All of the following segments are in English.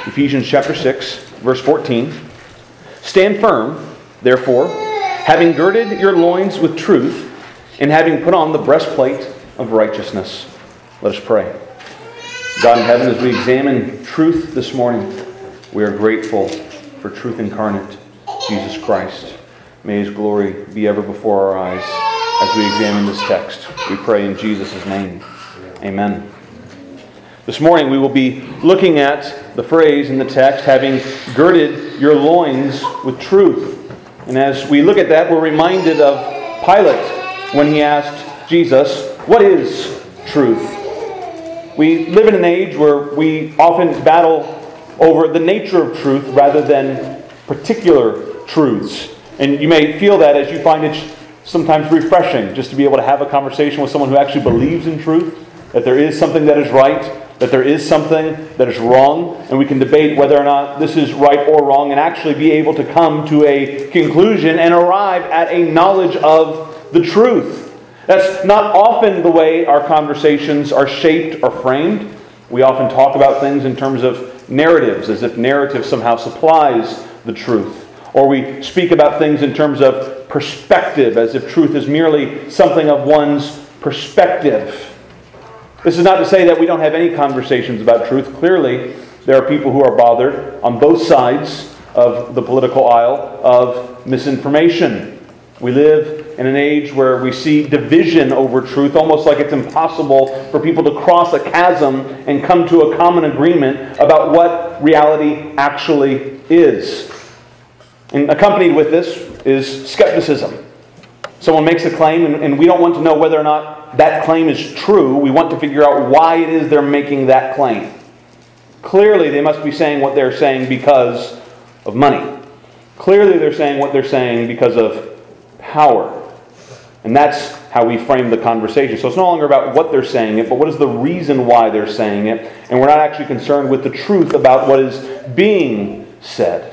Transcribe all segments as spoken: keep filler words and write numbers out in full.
Ephesians chapter six, verse fourteen. Stand firm, therefore, having girded your loins with truth, and having put on the breastplate of righteousness. Let us pray. God in heaven, as we examine truth this morning, we are grateful for truth incarnate, Jesus Christ. May His glory be ever before our eyes as we examine this text. We pray in Jesus' name. Amen. This morning we will be looking at the phrase in the text, having girded your loins with truth. And as we look at that, we're reminded of Pilate when he asked Jesus, "What is truth?" We live in an age where we often battle over the nature of truth rather than particular truths. And you may feel that as you find it sometimes refreshing just to be able to have a conversation with someone who actually believes in truth, that there is something that is right, that there is something that is wrong, and we can debate whether or not this is right or wrong and actually be able to come to a conclusion and arrive at a knowledge of the truth. That's not often the way our conversations are shaped or framed. We often talk about things in terms of narratives, as if narrative somehow supplies the truth. Or we speak about things in terms of perspective, as if truth is merely something of one's perspective. This is not to say that we don't have any conversations about truth. Clearly, there are people who are bothered on both sides of the political aisle of misinformation. We live in an age where we see division over truth, almost like it's impossible for people to cross a chasm and come to a common agreement about what reality actually is. And accompanied with this is skepticism. Someone makes a claim and, and we don't want to know whether or not that claim is true. We want to figure out why it is they're making that claim. Clearly, they must be saying what they're saying because of money. Clearly, they're saying what they're saying because of power. And that's how we frame the conversation. So it's no longer about what they're saying it, but what is the reason why they're saying it. And we're not actually concerned with the truth about what is being said.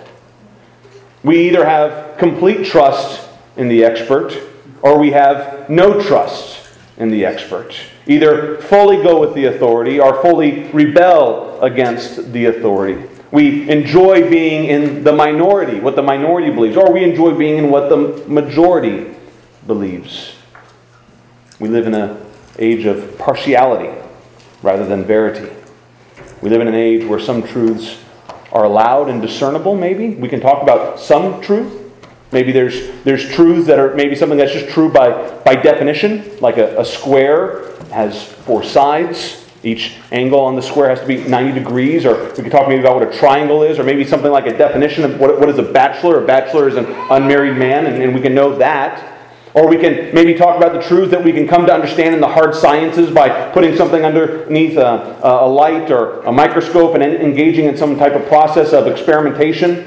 We either have complete trust in the expert, or we have no trust in the expert. Either fully go with the authority or fully rebel against the authority. We enjoy being in the minority, what the minority believes, or we enjoy being in what the majority believes. We live in an age of partiality rather than verity. We live in an age where some truths are allowed and discernible, maybe. We can talk about some truth. Maybe there's there's truths that are maybe something that's just true by, by definition, like a, a square has four sides. Each angle on the square has to be ninety degrees, or we could talk maybe about what a triangle is, or maybe something like a definition of what, what is a bachelor. A bachelor is an unmarried man, and, and we can know that. Or we can maybe talk about the truth that we can come to understand in the hard sciences by putting something underneath a, a light or a microscope and engaging in some type of process of experimentation.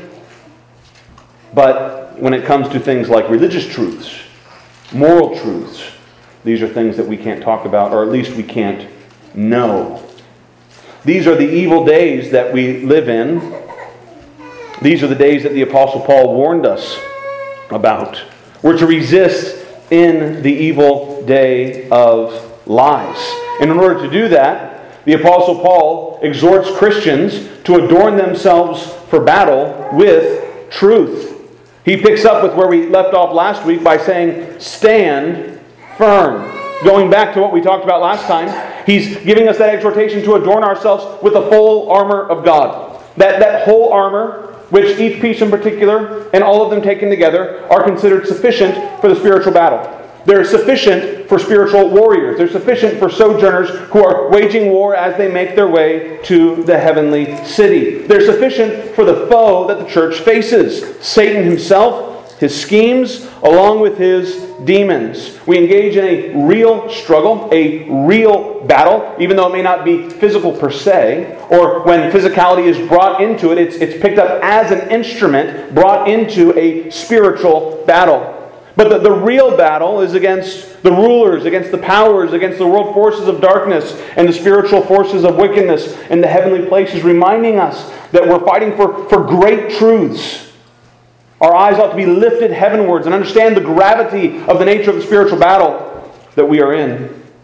But when it comes to things like religious truths, moral truths, these are things that we can't talk about, or at least we can't know. These are the evil days that we live in. These are the days that the Apostle Paul warned us about. We're to resist in the evil day of lies. And in order to do that, the Apostle Paul exhorts Christians to adorn themselves for battle with truth. He picks up with where we left off last week by saying, stand firm. Going back to what we talked about last time, he's giving us that exhortation to adorn ourselves with the full armor of God. That, that whole armor, which each piece in particular, and all of them taken together, are considered sufficient for the spiritual battle. They're sufficient for spiritual warriors. They're sufficient for sojourners who are waging war as they make their way to the heavenly city. They're sufficient for the foe that the church faces. Satan himself, his schemes, along with his demons. We engage in a real struggle, a real battle, even though it may not be physical per se, or when physicality is brought into it, it's, it's picked up as an instrument brought into a spiritual battle. But the, the real battle is against the rulers, against the powers, against the world forces of darkness and the spiritual forces of wickedness in the heavenly places, reminding us that we're fighting for, for great truths. Our eyes ought to be lifted heavenwards and understand the gravity of the nature of the spiritual battle that we are in.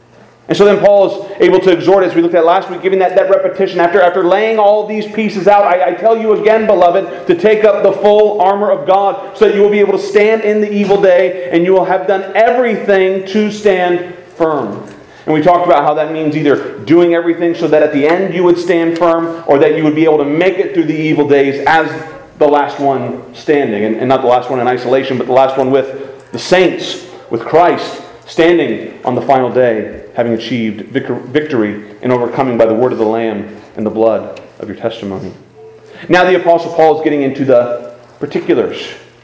And so then Paul is able to exhort, as we looked at last week, giving that, that repetition. After, after laying all these pieces out, I, I tell you again, beloved, to take up the full armor of God so that you will be able to stand in the evil day and you will have done everything to stand firm. And we talked about how that means either doing everything so that at the end you would stand firm, or that you would be able to make it through the evil days as the last one standing. And, and not the last one in isolation, but the last one with the saints, with Christ, standing on the final day, having achieved victory and overcoming by the word of the Lamb and the blood of your testimony. Now the Apostle Paul is getting into the particulars.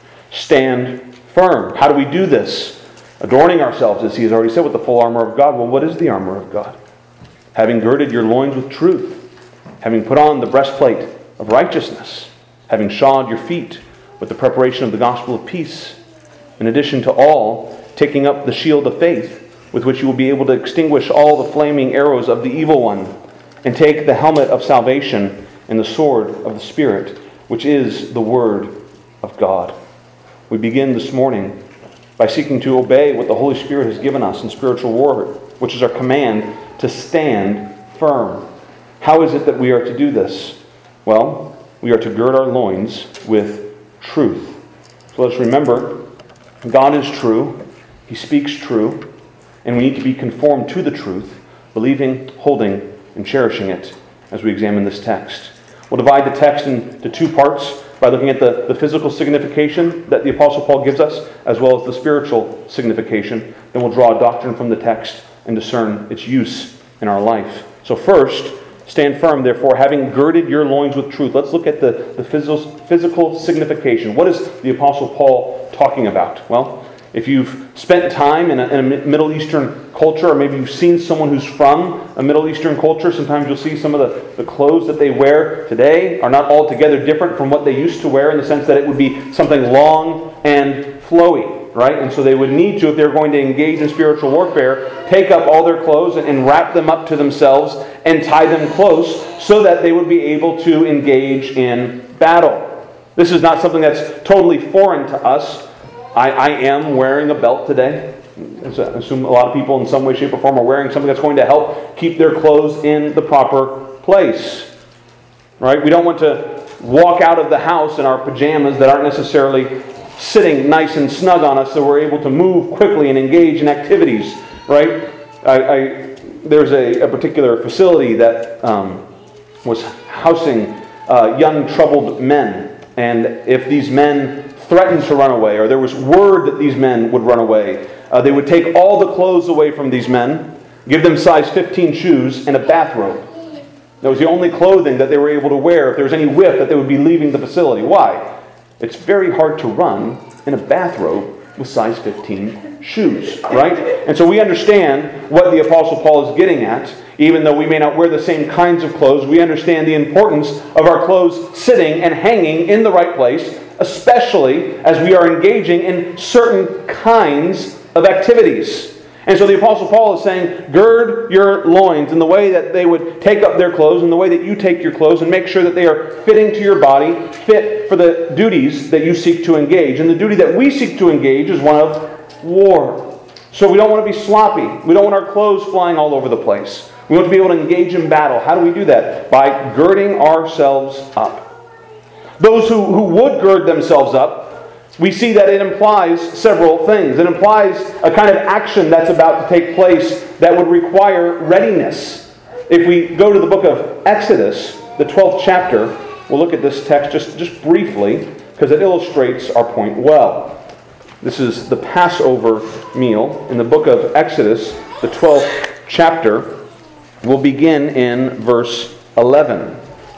Stand firm. How do we do this? Adorning ourselves, as he has already said, with the full armor of God. Well, what is the armor of God? Having girded your loins with truth, having put on the breastplate of righteousness, having shod your feet with the preparation of the gospel of peace, in addition to all, taking up the shield of faith, with which you will be able to extinguish all the flaming arrows of the evil one, and take the helmet of salvation and the sword of the Spirit, which is the Word of God. We begin this morning by seeking to obey what the Holy Spirit has given us in spiritual war, which is our command to stand firm. How is it that we are to do this? Well, we are to gird our loins with truth. So let's remember, God is true, He speaks true, and we need to be conformed to the truth, believing, holding, and cherishing it as we examine this text. We'll divide the text into two parts by looking at the, the physical signification that the Apostle Paul gives us, as well as the spiritual signification. Then we'll draw a doctrine from the text and discern its use in our life. So first, stand firm, therefore, having girded your loins with truth. Let's look at the, the physical, physical signification. What is the Apostle Paul talking about? Well, if you've spent time in a, in a Middle Eastern culture, or maybe you've seen someone who's from a Middle Eastern culture, sometimes you'll see some of the, the clothes that they wear today are not altogether different from what they used to wear, in the sense that it would be something long and flowy, right? And so they would need to, if they're going to engage in spiritual warfare, take up all their clothes and, and wrap them up to themselves and tie them close so that they would be able to engage in battle. This is not something that's totally foreign to us. I, I am wearing a belt today. I assume a lot of people in some way, shape, or form are wearing something that's going to help keep their clothes in the proper place. Right? We don't want to walk out of the house in our pajamas that aren't necessarily sitting nice and snug on us so we're able to move quickly and engage in activities. Right? I, I, there's a, a particular facility that um, was housing uh, young troubled men. And if these men threatened to run away, or there was word that these men would run away, uh, they would take all the clothes away from these men, give them size fifteen shoes, and a bathrobe. That was the only clothing that they were able to wear if there was any whiff that they would be leaving the facility. Why? It's very hard to run in a bathrobe with size fifteen shoes, right? And so we understand what the Apostle Paul is getting at. Even though we may not wear the same kinds of clothes, we understand the importance of our clothes sitting and hanging in the right place, especially as we are engaging in certain kinds of activities. And so the Apostle Paul is saying, gird your loins in the way that they would take up their clothes, in the way that you take your clothes, and make sure that they are fitting to your body, fit for the duties that you seek to engage. And the duty that we seek to engage is one of war. So we don't want to be sloppy. We don't want our clothes flying all over the place. We want to be able to engage in battle. How do we do that? By girding ourselves up. Those who, who would gird themselves up, we see that it implies several things. It implies a kind of action that's about to take place that would require readiness. If we go to the book of Exodus, the twelfth chapter, we'll look at this text just, just briefly because it illustrates our point well. This is the Passover meal in the book of Exodus, the twelfth chapter. We'll begin in verse eleven.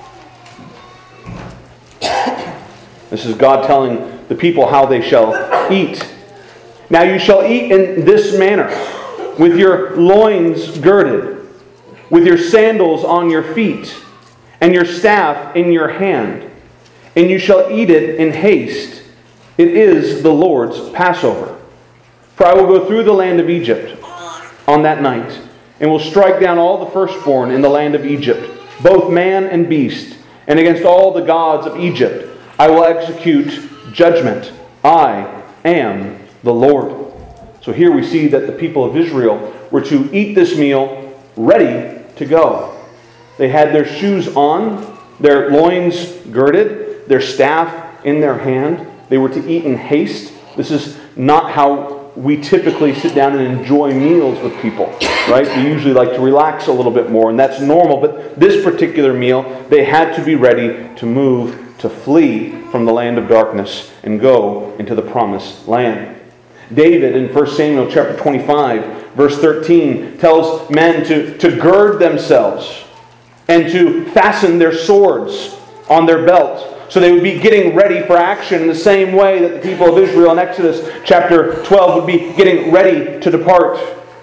This is God telling the people how they shall eat. Now you shall eat in this manner, with your loins girded, with your sandals on your feet, and your staff in your hand. And you shall eat it in haste. It is the Lord's Passover. For I will go through the land of Egypt on that night, and will strike down all the firstborn in the land of Egypt, both man and beast, and against all the gods of Egypt I will execute judgment. I am the Lord. So here we see that the people of Israel were to eat this meal ready to go. They had their shoes on, their loins girded, their staff in their hand. They were to eat in haste. This is not how we typically sit down and enjoy meals with people, right? We usually like to relax a little bit more, and that's normal. But this particular meal, they had to be ready to move, to flee from the land of darkness and go into the promised land. David in First Samuel chapter twenty-five, verse thirteen, tells men to, to gird themselves and to fasten their swords on their belt, so they would be getting ready for action in the same way that the people of Israel in Exodus chapter twelve would be getting ready to depart.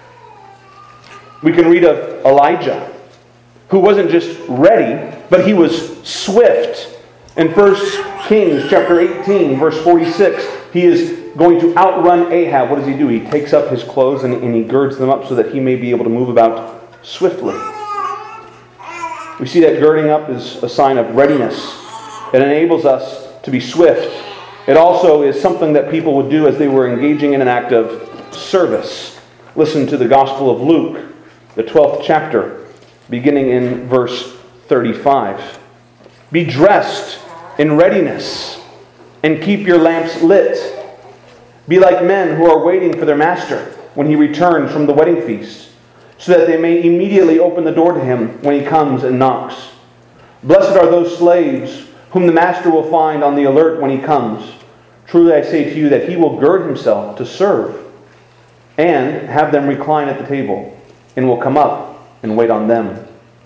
We can read of Elijah, who wasn't just ready, but he was swift. In First Kings chapter eighteen, verse forty-six, he is going to outrun Ahab. What does he do? He takes up his clothes and, and he girds them up so that he may be able to move about swiftly. We see that girding up is a sign of readiness. It enables us to be swift. It also is something that people would do as they were engaging in an act of service. Listen to the Gospel of Luke, the twelfth chapter, beginning in verse thirty-five. Be dressed in readiness and keep your lamps lit. Be like men who are waiting for their master when he returns from the wedding feast, so that they may immediately open the door to him when he comes and knocks. Blessed are those slaves whom the master will find on the alert when he comes. Truly I say to you that he will gird himself to serve and have them recline at the table, and will come up and wait on them.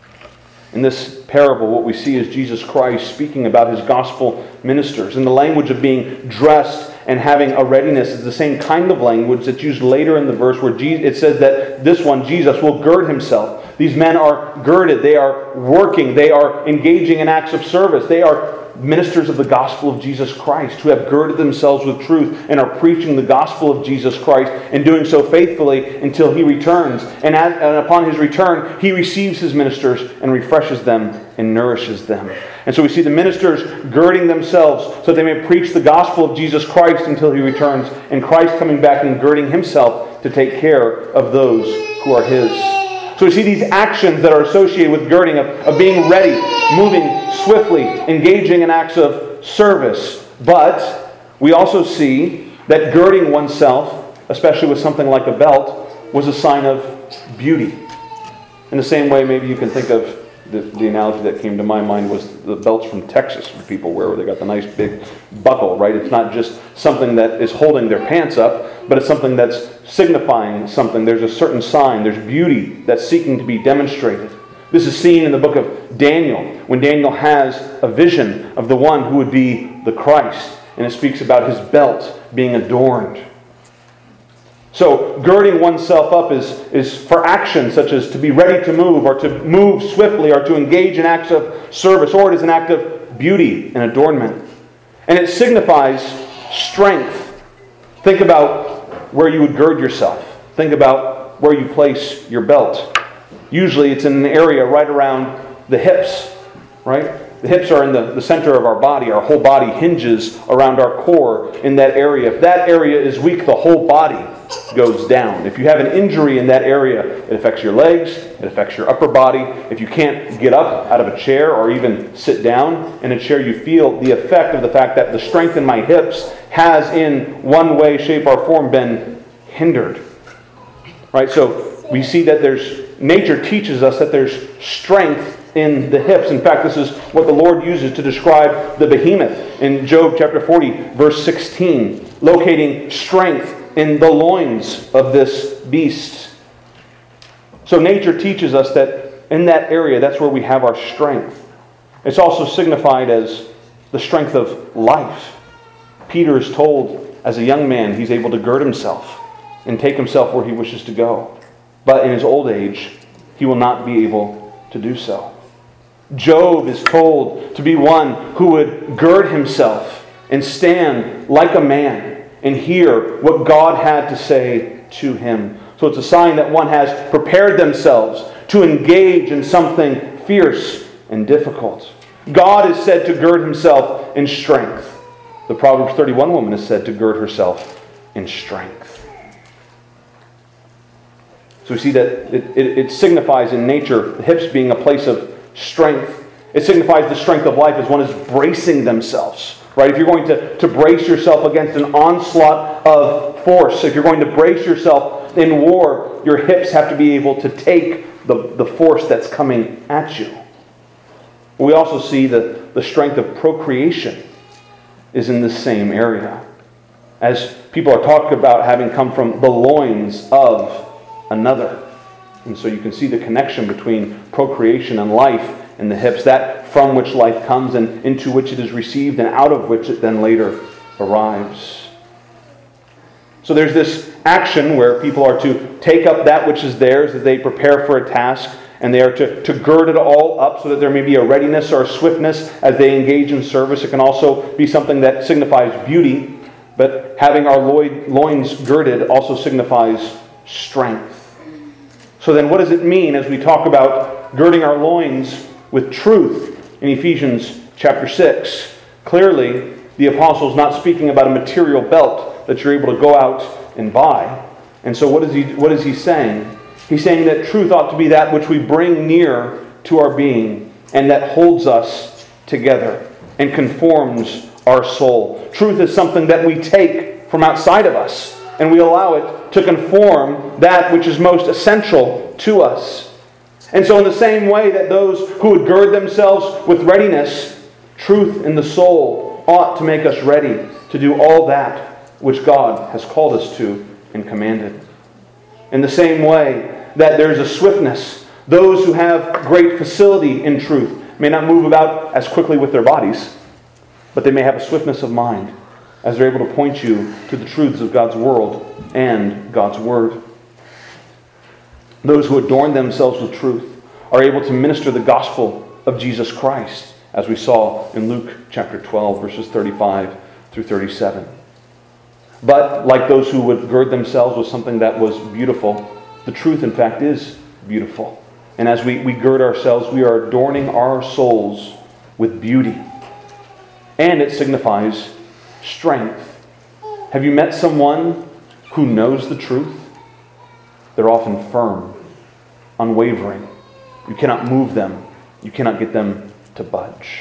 In this parable, what we see is Jesus Christ speaking about his gospel ministers. And the language of being dressed and having a readiness is the same kind of language that's used later in the verse where it says that this one, Jesus, will gird himself. These men are girded. They are working. They are engaging in acts of service. They are ministers of the gospel of Jesus Christ who have girded themselves with truth and are preaching the gospel of Jesus Christ and doing so faithfully until he returns. And, as, and upon his return, he receives his ministers and refreshes them and nourishes them. And so we see the ministers girding themselves so that they may preach the gospel of Jesus Christ until he returns, and Christ coming back and girding himself to take care of those who are his. So we see these actions that are associated with girding, of, of being ready, moving swiftly, engaging in acts of service. But we also see that girding oneself, especially with something like a belt, was a sign of beauty. In the same way, maybe you can think of the, the analogy that came to my mind was the belts from Texas that people wear, where they got the nice big buckle, right? It's not just something that is holding their pants up, but it's something that's signifying something. There's a certain sign. There's beauty that's seeking to be demonstrated. This is seen in the book of Daniel, when Daniel has a vision of the one who would be the Christ, and it speaks about his belt being adorned. So girding oneself up is, is for action, such as to be ready to move, or to move swiftly, or to engage in acts of service, or it is an act of beauty and adornment. And it signifies strength. Think about where you would gird yourself. Think about where you place your belt. Usually it's in an area right around the hips, right? The hips are in the, the center of our body. Our whole body hinges around our core in that area. If that area is weak, the whole body goes down. If you have an injury in that area, it affects your legs, it affects your upper body. If you can't get up out of a chair or even sit down in a chair, you feel the effect of the fact that the strength in my hips has in one way, shape, or form been hindered. Right? So we see that there's, nature teaches us that there's strength in the hips. In fact, this is what the Lord uses to describe the behemoth in Job chapter forty, verse sixteen, locating strength in the loins of this beast. So nature teaches us that in that area, that's where we have our strength. It's also signified as the strength of life. Peter is told as a young man he's able to gird himself and take himself where he wishes to go. But in his old age, he will not be able to do so. Job is told to be one who would gird himself and stand like a man and hear what God had to say to him. So it's a sign that one has prepared themselves to engage in something fierce and difficult. God is said to gird himself in strength. The Proverbs thirty-one woman is said to gird herself in strength. So we see that it, it, it signifies in nature, the hips being a place of strength. It signifies the strength of life as one is bracing themselves. Right? If you're going to, to brace yourself against an onslaught of force, if you're going to brace yourself in war, your hips have to be able to take the, the force that's coming at you. We also see that the strength of procreation is in this same area. As people are talking about having come from the loins of another. And so you can see the connection between procreation and life in the hips, that from which life comes and into which it is received and out of which it then later arrives. So there's this action where people are to take up that which is theirs as they prepare for a task, and they are to, to gird it all up so that there may be a readiness or a swiftness as they engage in service. It can also be something that signifies beauty, but having our loins girded also signifies strength. So then what does it mean as we talk about girding our loins with truth in Ephesians chapter six? Clearly, the apostle is not speaking about a material belt that you're able to go out and buy. And so what is he, what is he saying? He's saying that truth ought to be that which we bring near to our being and that holds us together and conforms our soul. Truth is something that we take from outside of us and we allow it to conform that which is most essential to us. And so in the same way that those who would gird themselves with readiness, truth in the soul ought to make us ready to do all that which God has called us to and commanded. In the same way that there's a swiftness, those who have great facility in truth may not move about as quickly with their bodies, but they may have a swiftness of mind as they're able to point you to the truths of God's world and God's word. Those who adorn themselves with truth are able to minister the gospel of Jesus Christ, as we saw in Luke chapter twelve, verses thirty-five through thirty-seven. But like those who would gird themselves with something that was beautiful, the truth, in fact, is beautiful. And as we, we gird ourselves, we are adorning our souls with beauty. And it signifies strength. Have you met someone who knows the truth? They're often firm, unwavering. You cannot move them. You cannot get them to budge.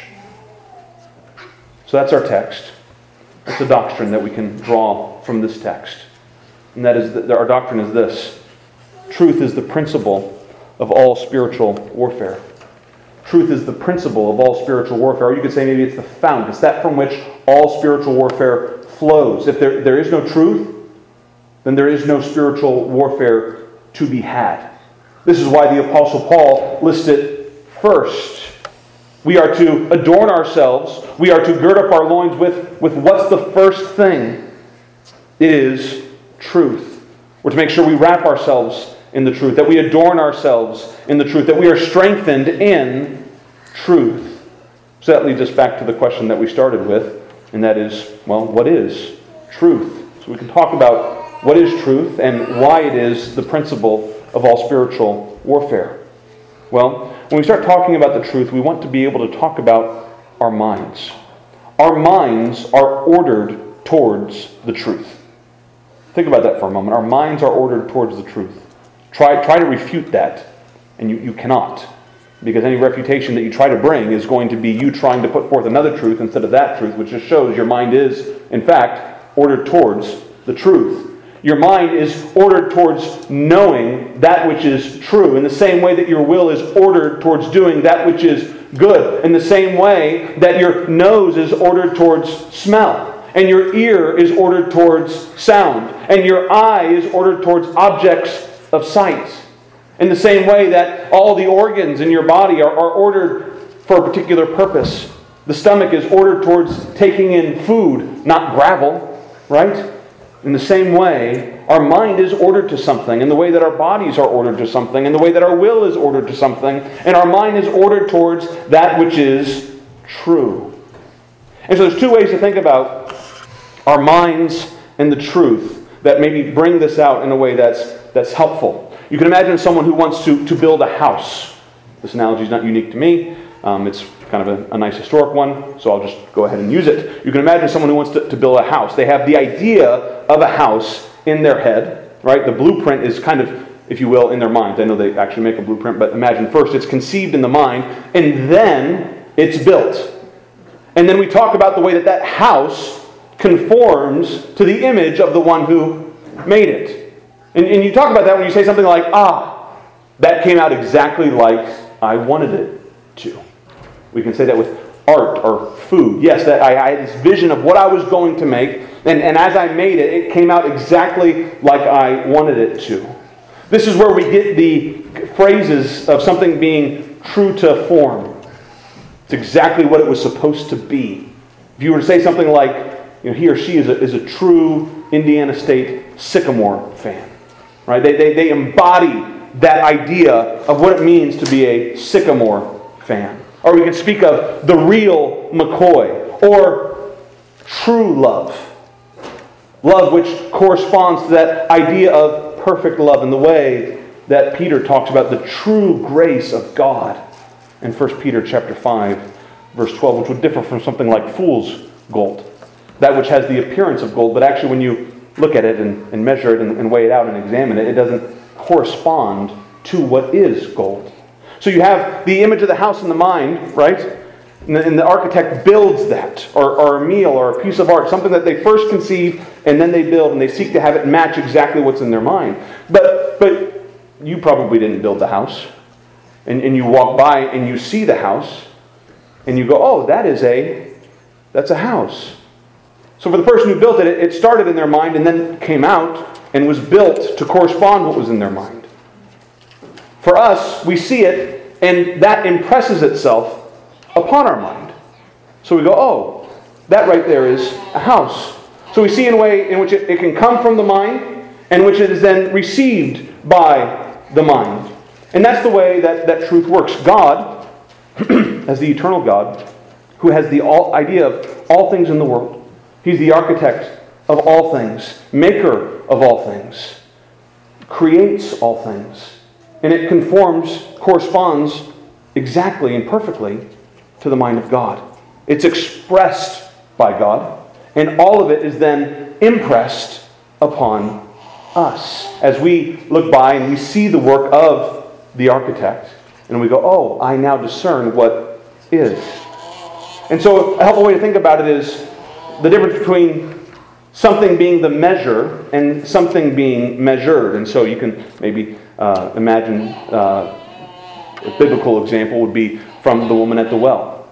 So that's our text. That's a doctrine that we can draw from this text. And that is that our doctrine is this. Truth is the principle of all spiritual warfare. Truth is the principle of all spiritual warfare. Or you could say maybe it's the fount. It's that from which all spiritual warfare flows. If there, there is no truth, then there is no spiritual warfare to be had. This is why the Apostle Paul lists it first. We are to adorn ourselves. We are to gird up our loins with, with what's the first thing? It is truth. We're to make sure we wrap ourselves in the truth, that we adorn ourselves in the truth, that we are strengthened in truth. So that leads us back to the question that we started with, and that is, well, what is truth? So we can talk about what is truth and why it is the principle of all spiritual warfare. Well, when we start talking about the truth, we want to be able to talk about our minds. Our minds are ordered towards the truth. Think about that for a moment. Our minds are ordered towards the truth. Try, try to refute that, and you, you cannot. Because any refutation that you try to bring is going to be you trying to put forth another truth instead of that truth, which just shows your mind is, in fact, ordered towards the truth. Your mind is ordered towards knowing that which is true, in the same way that your will is ordered towards doing that which is good, in the same way that your nose is ordered towards smell, and your ear is ordered towards sound, and your eye is ordered towards objects of sight. In the same way that all the organs in your body are, are ordered for a particular purpose. The stomach is ordered towards taking in food, not gravel, right? In the same way, our mind is ordered to something, in the way that our bodies are ordered to something, in the way that our will is ordered to something, and our mind is ordered towards that which is true. And so there's two ways to think about our minds and the truth that maybe bring this out in a way that's that's helpful. You can imagine someone who wants to, to build a house. This analogy is not unique to me. Um, it's kind of a, a nice historic one, so I'll just go ahead and use it. You can imagine someone who wants to, to build a house. They have the idea of a house in their head, right? The blueprint is kind of if you will, in their minds. I know they actually make a blueprint, but imagine first it's conceived in the mind, and then it's built. And then we talk about the way that that house conforms to the image of the one who made it. And, and you talk about that when you say something like, ah, that came out exactly like I wanted it to. We can say that with art or food. Yes, that I, I had this vision of what I was going to make, and, and as I made it, it came out exactly like I wanted it to. This is where we get the phrases of something being true to form. It's exactly what it was supposed to be. If you were to say something like, you know, he or she is a, is a true Indiana State Sycamore fan, right? They, they, they embody that idea of what it means to be a Sycamore fan. Or we could speak of the real McCoy, or true love. Love which corresponds to that idea of perfect love in the way that Peter talks about the true grace of God in First Peter chapter five, verse twelve, which would differ from something like fool's gold. That which has the appearance of gold, but actually when you look at it and, and measure it and, and weigh it out and examine it, it doesn't correspond to what is gold. So you have the image of the house in the mind, right? And the, and the architect builds that, or, or a meal, or a piece of art, something that they first conceive, and then they build, and they seek to have it match exactly what's in their mind. But but you probably didn't build the house. And, and you walk by and you see the house, and you go, oh, that is a, that's a house. So for the person who built it, it started in their mind and then came out and was built to correspond what was in their mind. For us, we see it, and that impresses itself upon our mind. So we go, oh, that right there is a house. So we see in a way in which it, it can come from the mind, and which it is then received by the mind. And that's the way that, that truth works. God, as the eternal God, who has the all, idea of all things in the world. He's the architect of all things, maker of all things, creates all things. And it conforms, corresponds exactly and perfectly to the mind of God. It's expressed by God, and all of it is then impressed upon us. As we look by and we see the work of the architect, and we go, oh, I now discern what is. And so a helpful way to think about it is the difference between something being the measure and something being measured. And so you can maybe uh, imagine uh, a biblical example would be from the woman at the well.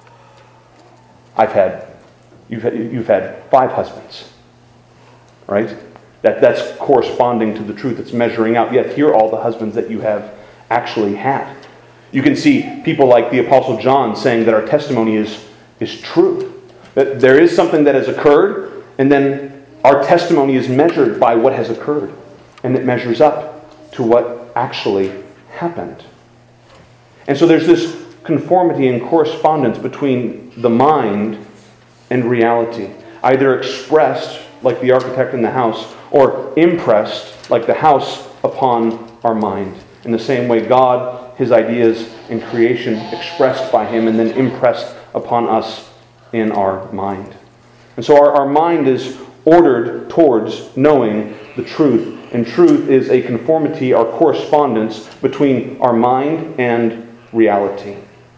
I've had, you've had, you've had five husbands, right? That, that's corresponding to the truth. It's measuring out. Yes, here are all the husbands that you have actually had. You can see people like the Apostle John saying that our testimony is, is true. That there is something that has occurred, and then our testimony is measured by what has occurred. And it measures up to what actually happened. And so there's this conformity and correspondence between the mind and reality. Either expressed like the architect in the house, or impressed like the house upon our mind. In the same way, God, His ideas in creation expressed by Him and then impressed upon us in our mind. And so our, our mind is ordered towards knowing the truth. And truth is a conformity or correspondence between our mind and reality.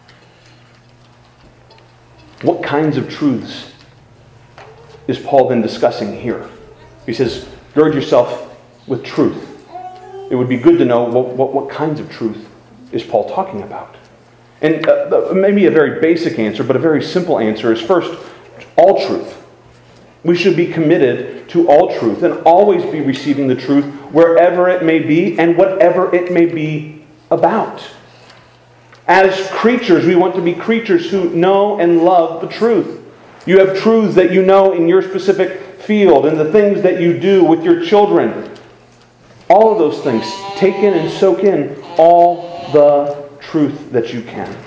What kinds of truths is Paul then discussing here? He says, gird yourself with truth. It would be good to know what, what, what kinds of truth is Paul talking about. And uh, maybe a very basic answer, but a very simple answer is first, all truth. We should be committed to all truth and always be receiving the truth wherever it may be and whatever it may be about. As creatures, we want to be creatures who know and love the truth. You have truths that you know in your specific field and the things that you do with your children. All of those things. Take in and soak in all the truth that you can.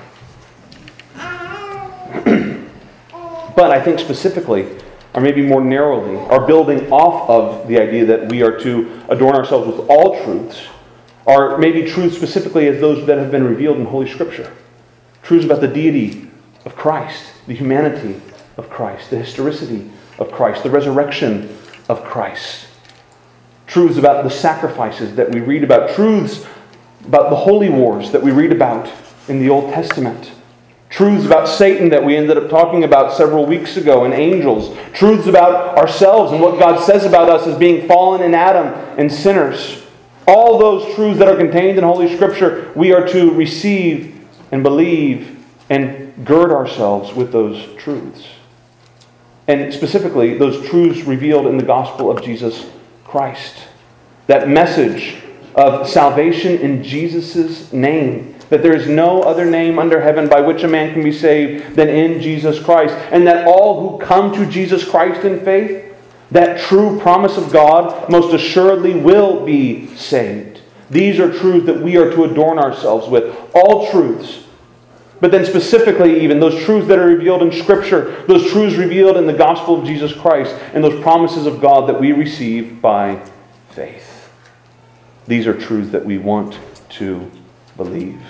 But I think specifically, or maybe more narrowly, are building off of the idea that we are to adorn ourselves with all truths, or maybe truths specifically as those that have been revealed in Holy Scripture. Truths about the deity of Christ, the humanity of Christ, the historicity of Christ, the resurrection of Christ. truths about the sacrifices that we read about, truths about the holy wars that we read about in the Old Testament, truths about Satan that we ended up talking about several weeks ago, and angels, truths about ourselves and what God says about us as being fallen in Adam and sinners. All those truths that are contained in Holy Scripture, we are to receive and believe and gird ourselves with those truths. And specifically, those truths revealed in the gospel of Jesus Christ. That message of salvation in Jesus' name. That there is no other name under heaven by which a man can be saved than in Jesus Christ. And that all who come to Jesus Christ in faith, that true promise of God, most assuredly will be saved. These are truths that we are to adorn ourselves with. All truths. But then specifically even those truths that are revealed in Scripture, those truths revealed in the gospel of Jesus Christ, and those promises of God that we receive by faith. These are truths that we want to believe.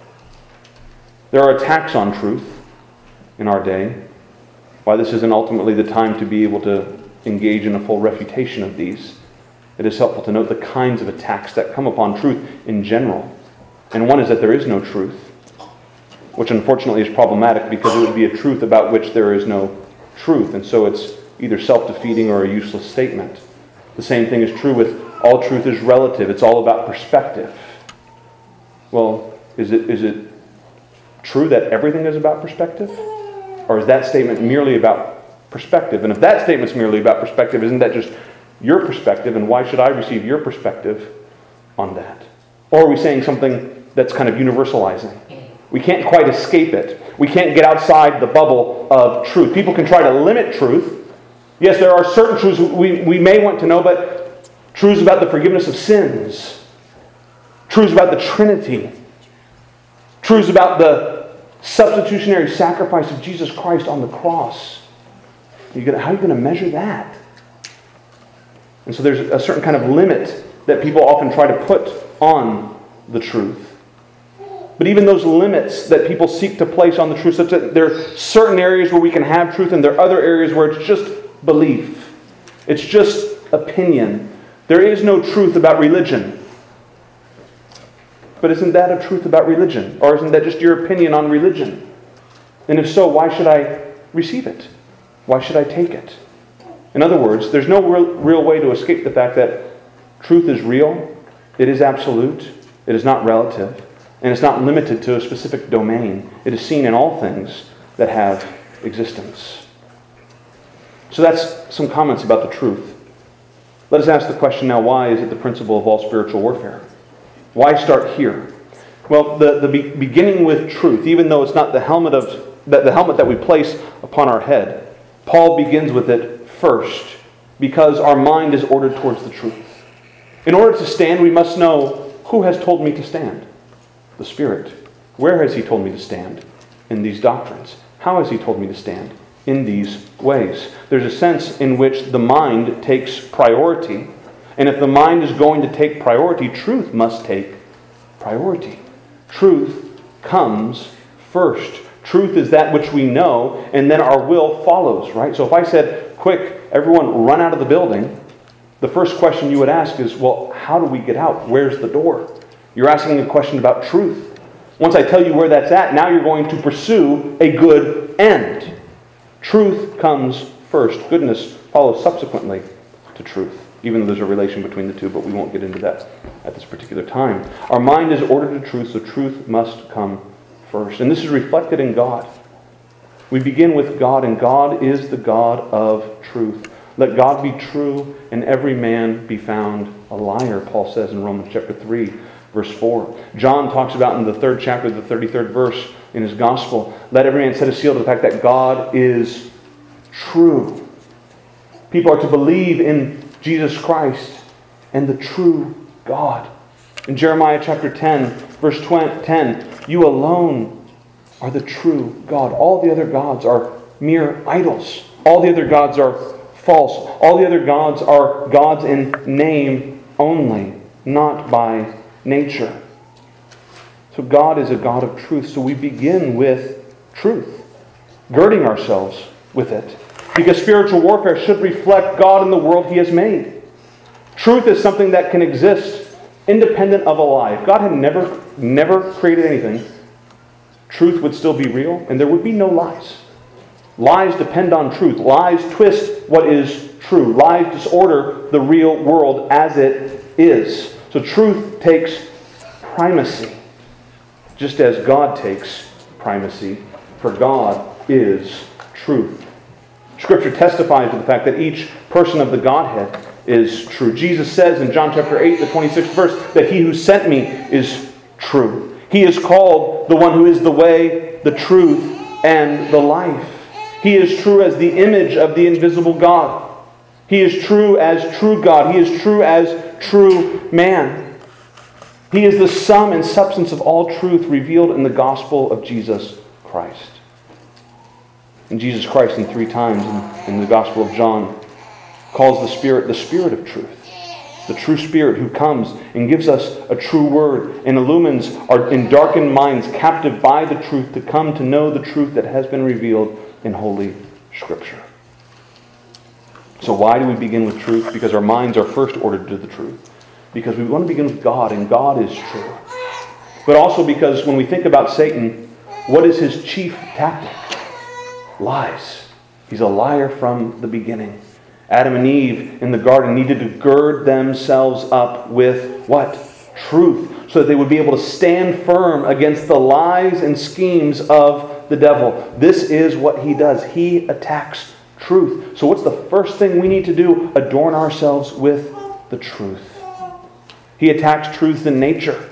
There are attacks on truth in our day. Why this isn't ultimately the time to be able to engage in a full refutation of these. It is helpful to note the kinds of attacks that come upon truth in general. And one is that there is no truth, which unfortunately is problematic because it would be a truth about which there is no truth. And so it's either self-defeating or a useless statement. The same thing is true with all truth is relative. It's all about perspective. Well, is it is it true that everything is about perspective? Or is that statement merely about perspective? And if that statement's merely about perspective, isn't that just your perspective? And why should I receive your perspective on that? Or are we saying something that's kind of universalizing? We can't quite escape it. We can't get outside the bubble of truth. People can try to limit truth. Yes, there are certain truths we, we may want to know, but truths about the forgiveness of sins, truths about the Trinity, truths about the substitutionary sacrifice of Jesus Christ on the cross. Are you gonna, how are you going to measure that? And so there's a certain kind of limit that people often try to put on the truth. But even those limits that people seek to place on the truth, such that there are certain areas where we can have truth and there are other areas where it's just belief. It's just opinion. There is no truth about religion. But isn't that a truth about religion? Or isn't that just your opinion on religion? And if so, why should I receive it? Why should I take it? In other words, there's no real, real way to escape the fact that truth is real, it is absolute, it is not relative, and it's not limited to a specific domain. It is seen in all things that have existence. So that's some comments about the truth. Let us ask the question now, why is it the principle of all spiritual warfare? Why start here? Well, the, the be, beginning with truth, even though it's not the helmet of the, the helmet that we place upon our head, Paul begins with it first because our mind is ordered towards the truth. In order to stand, we must know who has told me to stand. The Spirit. Where has He told me to stand? In these doctrines. How has He told me to stand? In these ways. There's a sense in which the mind takes priority. And if the mind is going to take priority, truth must take priority. Truth comes first. Truth is that which we know, and then our will follows, right? So if I said, quick, everyone run out of the building, the first question you would ask is, well, how do we get out? Where's the door? You're asking a question about truth. Once I tell you where that's at, now you're going to pursue a good end. Truth comes first. Goodness follows subsequently to truth, even though there's a relation between the two, but we won't get into that at this particular time. Our mind is ordered to truth, so truth must come first. And this is reflected in God. We begin with God, and God is the God of truth. Let God be true, and every man be found a liar, Paul says in Romans chapter three. Verse four. John talks about in the third chapter, the thirty-third verse in his gospel, let every man set a seal to the fact that God is true. People are to believe in Jesus Christ and the true God. In Jeremiah chapter ten, verse ten, you alone are the true God. All the other gods are mere idols. All the other gods are false. All the other gods are gods in name only, not by nature. So God is a God of truth. So we begin with truth, girding ourselves with it. Because spiritual warfare should reflect God in the world He has made. Truth is something that can exist independent of a lie. If God had never, never created anything, truth would still be real, and there would be no lies. Lies depend on truth. Lies twist what is true. Lies disorder the real world as it is. So truth takes primacy, just as God takes primacy, for God is truth. Scripture testifies to the fact that each person of the Godhead is true. Jesus says in John chapter eight, the twenty-sixth verse, that he who sent me is true. He is called the one who is the way, the truth, and the life. He is true as the image of the invisible God. He is true as true God. He is true as true man. He is the sum and substance of all truth revealed in the gospel of Jesus Christ. And Jesus Christ, in three times in, in the Gospel of John, calls the Spirit the Spirit of truth. The true Spirit who comes and gives us a true word and illumines our in darkened minds captive by the truth to come to know the truth that has been revealed in Holy Scripture. So why do we begin with truth? Because our minds are first ordered to the truth. Because we want to begin with God, and God is true. But also because when we think about Satan, what is his chief tactic? Lies. He's a liar from the beginning. Adam and Eve in the garden needed to gird themselves up with what? Truth. So that they would be able to stand firm against the lies and schemes of the devil. This is what he does. He attacks truth. So what's the first thing we need to do? Adorn ourselves with the truth. He attacks truth in nature.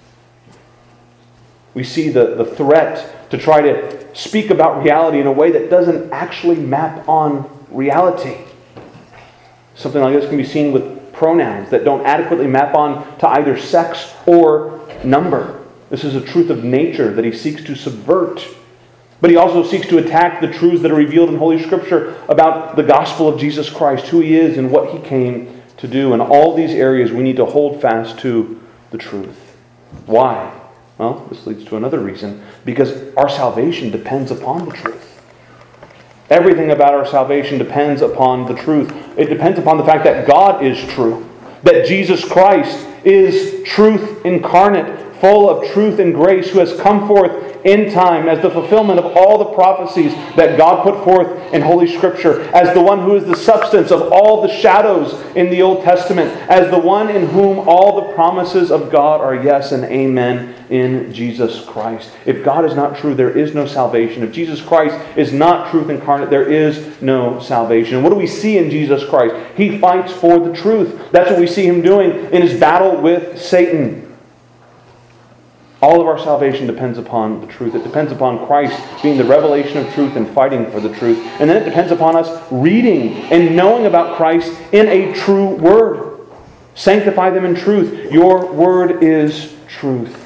We see the, the threat to try to speak about reality in a way that doesn't actually map on reality. Something like this can be seen with pronouns that don't adequately map on to either sex or number. This is a truth of nature that he seeks to subvert. But he also seeks to attack the truths that are revealed in Holy Scripture about the gospel of Jesus Christ, who he is and what he came to do. In all these areas, we need to hold fast to the truth. Why? Well, this leads to another reason. Because our salvation depends upon the truth. Everything about our salvation depends upon the truth. It depends upon the fact that God is true. That Jesus Christ is truth incarnate, full of truth and grace, who has come forth in time as the fulfillment of all the prophecies that God put forth in Holy Scripture, as the one who is the substance of all the shadows in the Old Testament, as the one in whom all the promises of God are yes and amen in Jesus Christ. If God is not true, there is no salvation. If Jesus Christ is not truth incarnate, there is no salvation. And what do we see in Jesus Christ? He fights for the truth. That's what we see him doing in his battle with Satan. All of our salvation depends upon the truth. It depends upon Christ being the revelation of truth and fighting for the truth. And then it depends upon us reading and knowing about Christ in a true word. Sanctify them in truth. Your word is truth.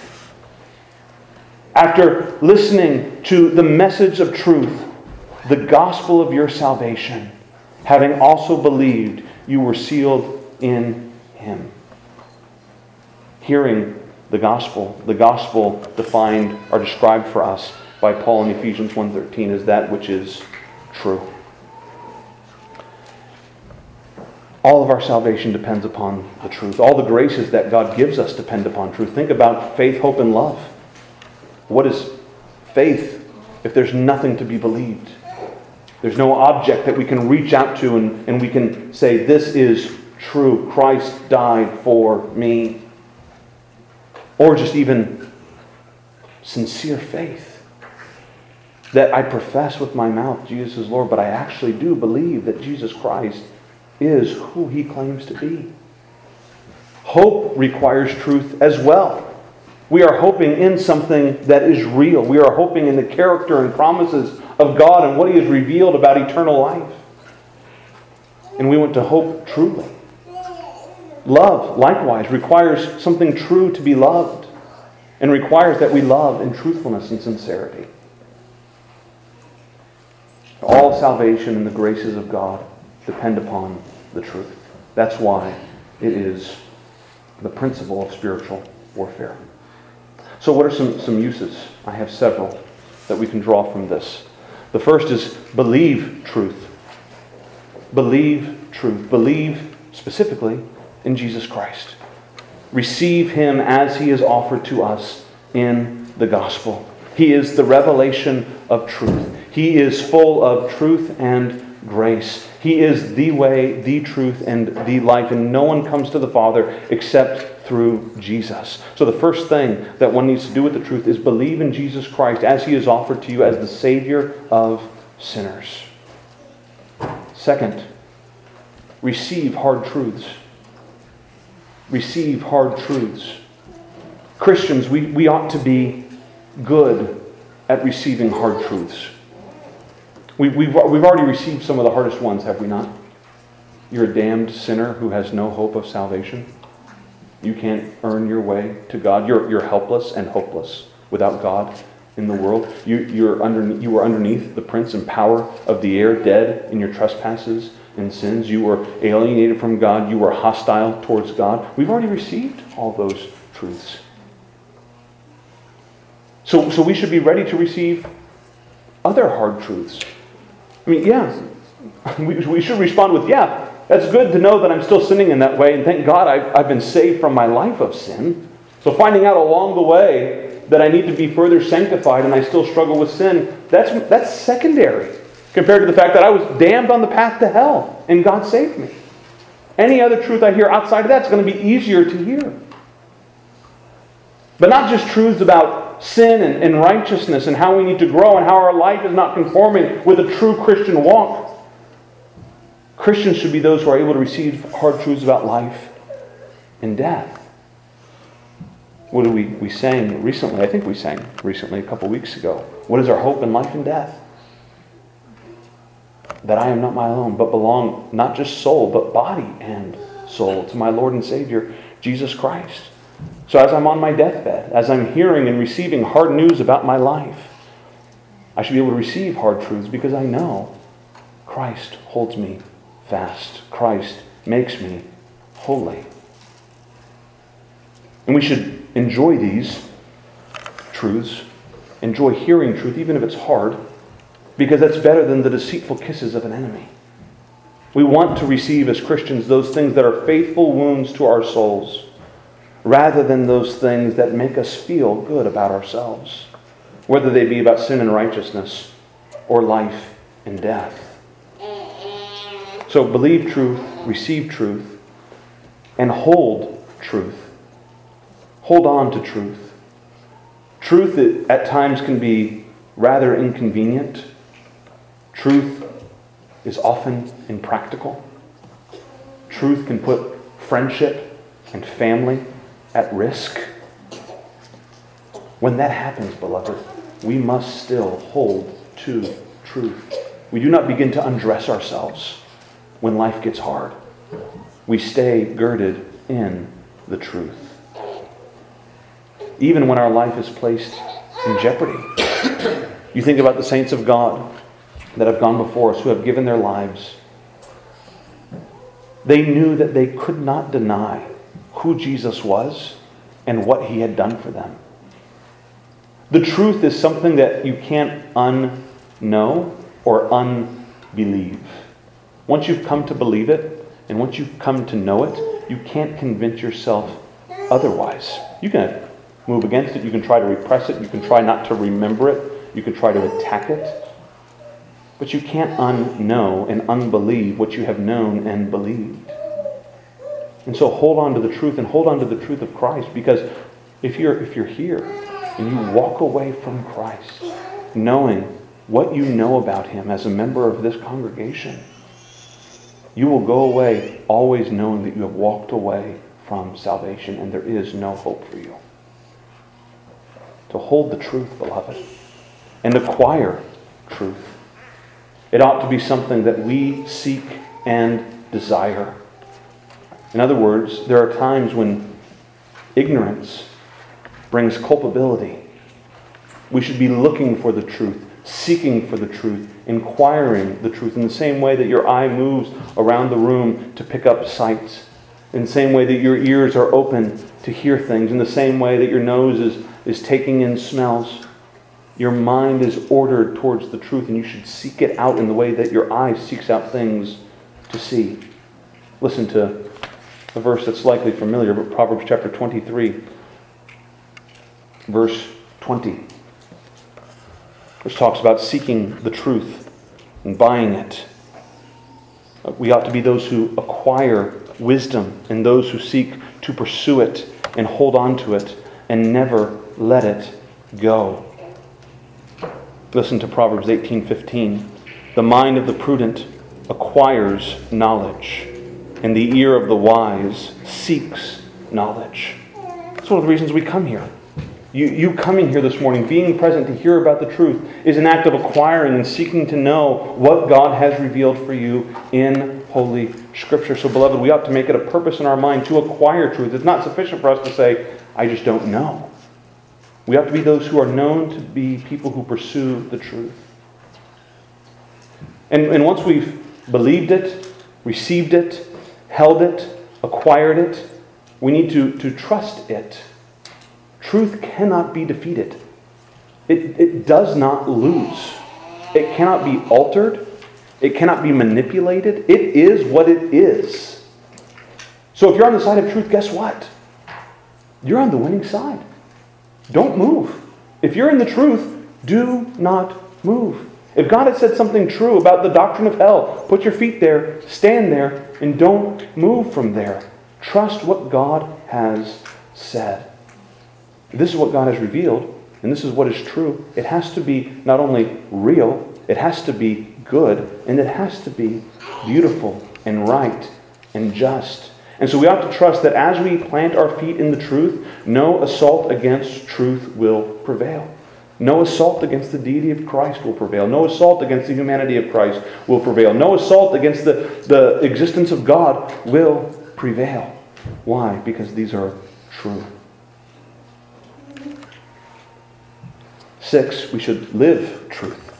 After listening to the message of truth, the gospel of your salvation, having also believed, you were sealed in him. Hearing the gospel, the gospel defined or described for us by Paul in Ephesians one thirteen as that which is true. All of our salvation depends upon the truth. All the graces that God gives us depend upon truth. Think about faith, hope, and love. What is faith if there's nothing to be believed? There's no object that we can reach out to and, and we can say, this is true. Christ died for me. Or just even sincere faith. That I profess with my mouth Jesus is Lord, but I actually do believe that Jesus Christ is who he claims to be. Hope requires truth as well. We are hoping in something that is real. We are hoping in the character and promises of God and what he has revealed about eternal life. And we want to hope truly. Love, likewise, requires something true to be loved and requires that we love in truthfulness and sincerity. All salvation and the graces of God depend upon the truth. That's why it is the principle of spiritual warfare. So what are some, some uses? I have several that we can draw from this. The first is believe truth. Believe truth. Believe specifically in Jesus Christ. Receive Him as He is offered to us in the gospel. He is the revelation of truth. He is full of truth and grace. He is the way, the truth, and the life. And no one comes to the Father except through Jesus. So the first thing that one needs to do with the truth is believe in Jesus Christ as He is offered to you as the Savior of sinners. Second, receive hard truths. Receive hard truths. Christians, we, we ought to be good at receiving hard truths. We, we've, we've already received some of the hardest ones, have we not? You're a damned sinner who has no hope of salvation. You can't earn your way to God. You're, you're helpless and hopeless without God in the world. You, you're under, you were underneath the prince and power of the air, dead in your trespasses and sins. You were alienated from God. You were hostile towards God. We've already received all those truths. So, so we should be ready to receive other hard truths. I mean, yeah, we, we should respond with, yeah, that's good to know that I'm still sinning in that way, and thank God I've, I've been saved from my life of sin. So finding out along the way that I need to be further sanctified and I still struggle with sin, that's, that's secondary compared to the fact that I was damned on the path to hell and God saved me. Any other truth I hear outside of that is going to be easier to hear. But not just truths about sin and, and righteousness and how we need to grow and how our life is not conforming with a true Christian walk. Christians should be those who are able to receive hard truths about life and death. What did we, we sang recently? I think we sang recently a couple weeks ago. What is our hope in life and death? That I am not my own, but belong not just soul, but body and soul to my Lord and Savior, Jesus Christ. So as I'm on my deathbed, as I'm hearing and receiving hard news about my life, I should be able to receive hard truths because I know Christ holds me fast. Christ makes me holy. And we should enjoy these truths, enjoy hearing truth, even if it's hard, because that's better than the deceitful kisses of an enemy. We want to receive as Christians those things that are faithful wounds to our souls, rather than those things that make us feel good about ourselves, whether they be about sin and righteousness or life and death. So believe truth, receive truth, and hold truth. Hold on to truth. Truth at times can be rather inconvenient. Truth is often impractical. Truth can put friendship and family at risk. When that happens, beloved, we must still hold to truth. We do not begin to undress ourselves when life gets hard. We stay girded in the truth. Even when our life is placed in jeopardy. You think about the saints of God that have gone before us, who have given their lives. They knew that they could not deny who Jesus was and what He had done for them. The truth is something that you can't unknow or unbelieve. Once you've come to believe it, and once you've come to know it, you can't convince yourself otherwise. You can move against it, you can try to repress it, you can try not to remember it, you can try to attack it. But you can't unknow and unbelieve what you have known and believed. And so hold on to the truth, and hold on to the truth of Christ, because if you're if you're here and you walk away from Christ, knowing what you know about Him as a member of this congregation, you will go away always knowing that you have walked away from salvation and there is no hope for you. To hold the truth, beloved, and acquire truth. It ought to be something that we seek and desire. In other words, there are times when ignorance brings culpability. We should be looking for the truth, seeking for the truth, inquiring the truth, in the same way that your eye moves around the room to pick up sights, in the same way that your ears are open to hear things, in the same way that your nose is, is taking in smells. Your mind is ordered towards the truth, and you should seek it out in the way that your eye seeks out things to see. Listen to a verse that's likely familiar, but Proverbs chapter twenty-three, verse twenty, which talks about seeking the truth and buying it. We ought to be those who acquire wisdom and those who seek to pursue it and hold on to it and never let it go. Listen to Proverbs eighteen fifteen. The mind of the prudent acquires knowledge, and the ear of the wise seeks knowledge. That's one of the reasons we come here. You, you coming here this morning, being present to hear about the truth, is an act of acquiring and seeking to know what God has revealed for you in Holy Scripture. So, beloved, we ought to make it a purpose in our mind to acquire truth. It's not sufficient for us to say, I just don't know. We have to be those who are known to be people who pursue the truth. And, and once we've believed it, received it, held it, acquired it, we need to, to trust it. Truth cannot be defeated. It, it does not lose. It cannot be altered. It cannot be manipulated. It is what it is. So if you're on the side of truth, guess what? You're on the winning side. Don't move. If you're in the truth, do not move. If God has said something true about the doctrine of hell, put your feet there, stand there, and don't move from there. Trust what God has said. This is what God has revealed, and this is what is true. It has to be not only real, it has to be good, and it has to be beautiful and right and just. And so we ought to trust that as we plant our feet in the truth, no assault against truth will prevail. No assault against the deity of Christ will prevail. No assault against the humanity of Christ will prevail. No assault against the, the existence of God will prevail. Why? Because these are true. Six, we should live truth.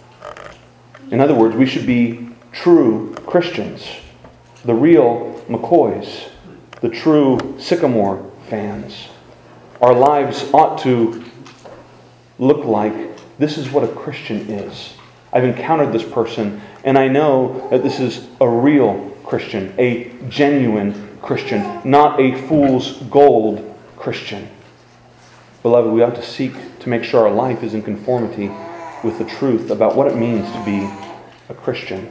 In other words, we should be true Christians. The real McCoys. The true Sycamore fans. Our lives ought to look like this is what a Christian is. I've encountered this person, and I know that this is a real Christian, a genuine Christian, not a fool's gold Christian. Beloved, we ought to seek to make sure our life is in conformity with the truth about what it means to be a Christian.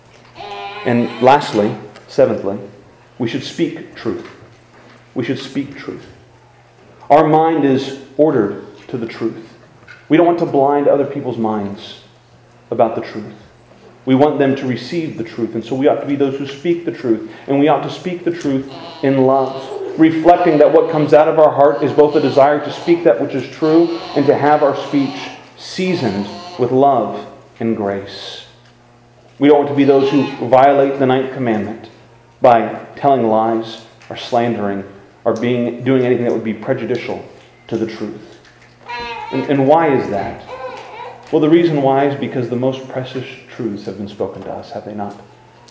And lastly, seventhly, we should speak truth. We should speak truth. Our mind is ordered to the truth. We don't want to blind other people's minds about the truth. We want them to receive the truth, and so we ought to be those who speak the truth. And we ought to speak the truth in love, reflecting that what comes out of our heart is both a desire to speak that which is true and to have our speech seasoned with love and grace. We don't want to be those who violate the ninth commandment by telling lies or slandering or being doing anything that would be prejudicial to the truth. And, and why is that? Well, the reason why is because the most precious truths have been spoken to us, have they not?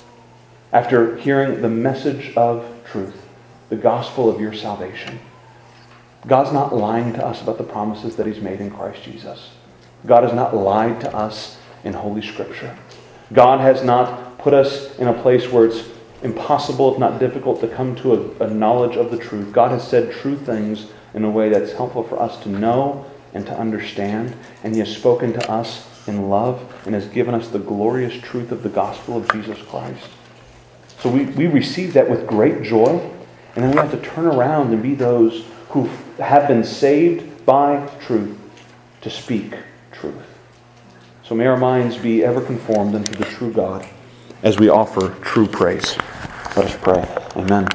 After hearing the message of truth, the gospel of your salvation, God's not lying to us about the promises that He's made in Christ Jesus. God has not lied to us in Holy Scripture. God has not put us in a place where it's impossible, if not difficult, to come to a, a knowledge of the truth. God has said true things in a way that's helpful for us to know and to understand. And He has spoken to us in love and has given us the glorious truth of the gospel of Jesus Christ. So we, we receive that with great joy. And then we have to turn around and be those who have been saved by truth to speak truth. So may our minds be ever conformed unto the true God as we offer true praise. Let us pray. Amen.